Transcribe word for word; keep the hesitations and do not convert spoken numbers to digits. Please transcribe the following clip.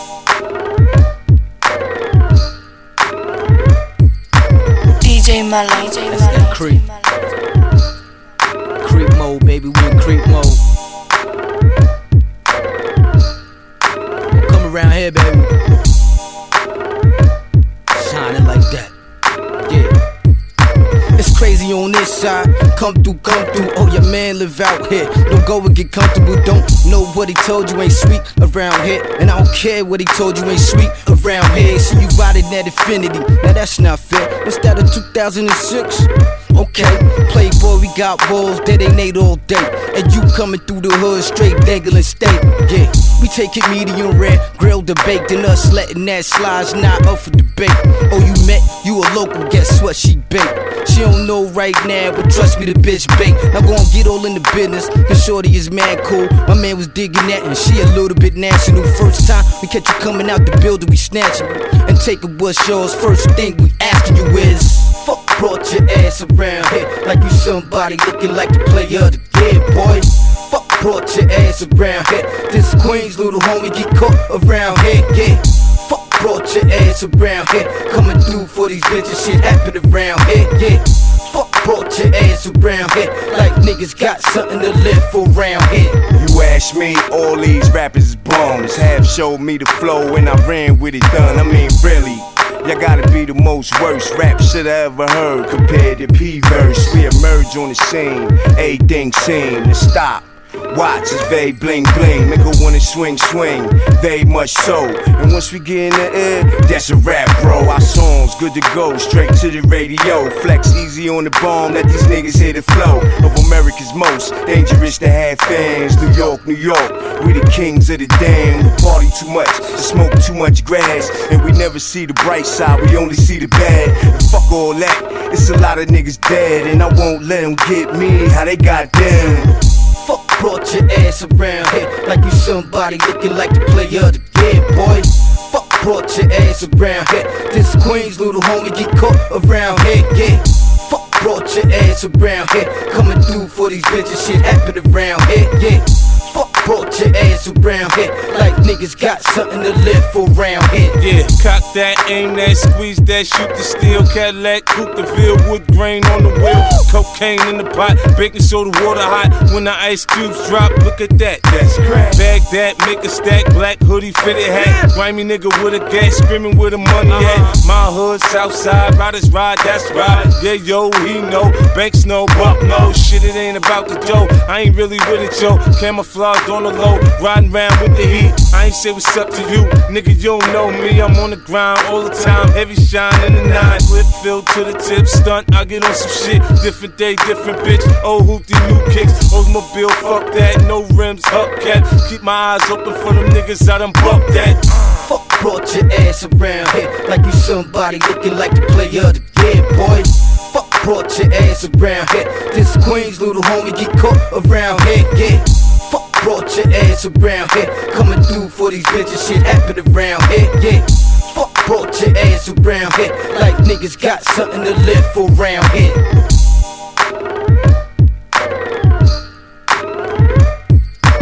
D J Malone. That's that creep. Creep mode, baby, we in creep mode. Come around here, baby. Shining like that. Yeah. It's crazy on this side. Come through, come through. Oh, your man live out here. Don't go and get comfortable. Don't know what he told you ain't sweet around here. And I don't care what he told you ain't sweet around here. See you riding that Infinity. Now that's not fair. What's that, a two thousand six? Okay, Playboy, we got balls that ain't ate all day. And you coming through the hood straight dangling steak. Yeah, we take it medium rare, grilled or baked, and us letting that slide's not up for debate. Oh, you met, you a local, guess what, she baked. She don't know right now, but trust me, the bitch bait. Now go and get all in the business, cause shorty is mad cool. My man was digging that, and she a little bit national. First time we catch you coming out the building, we snatching you and taking what's yours. First thing we asking you is, fuck brought your ass around here like you somebody looking like the player of the year, boy. Fuck brought your ass around here. This Queen's little homie get caught around here, yeah. Fuck brought your ass around here. Coming through for these bitches, shit happen around here, yeah. Fuck brought your ass around here like niggas got something to live for around here. You ask me, all these rappers is bums. Have showed me the flow and I ran with it done. I mean, really, y'all gotta be the most worst rap shit I ever heard compared to P-Verse. We emerge on the scene, everything seem to stop. Watch, it's very bling bling, make her wanna swing swing, very much so. And once we get in the air, that's a rap, bro. Our songs good to go, straight to the radio. Flex easy on the bomb, let these niggas hear the flow of America's most dangerous to have fans. New York, New York, we the kings of the damn. We party too much, smoke too much grass, and we never see the bright side, we only see the bad. And fuck all that, it's a lot of niggas dead, and I won't let them get me how they got them. Fuck brought your ass around here like you somebody looking like the player of the year, boy. Fuck brought your ass around here. This Queen's little homie get caught around here, yeah. Fuck brought your ass around here. Coming through for these bitches, shit happen around here, yeah. Fuck brought your ass around here like niggas got something to live for around here. Yeah, cock that, aim that, squeeze that, shoot the steel. Cadillac, coupe the Ville, wood grain on the wheel. Cocaine in the pot, baking soda, water hot. When the ice cubes drop, look at that, that's crack. Bag that, make a stack, black hoodie, fitted hat. Grimy nigga with a gat, screaming where the money at. My hood, south side, riders ride, that's right. Yeah, yo, he know, banks know, buck no. Shit, it ain't about the dough, I ain't really with it, yo. Camouflage on the low, riding round with the heat. I ain't say what's up to you, nigga, you don't know me. I'm on the grind all the time, heavy shine in the nine. Clip filled to the tip, stunt, I get on some shit. Different day, different bitch, old hoopty, new kicks. Oldsmobile, fuck that, no rims, hubcap. Keep my eyes open for them niggas, I done buck that. Fuck brought your ass around here like you somebody looking like the player of the year, boy. Fuck brought your ass around here. This Queen's little homie get caught around here, yeah. Fuck brought your ass around here. Coming through for these bitches, shit happen around here, yeah. Fuck brought your ass around here like niggas got something to live for around here.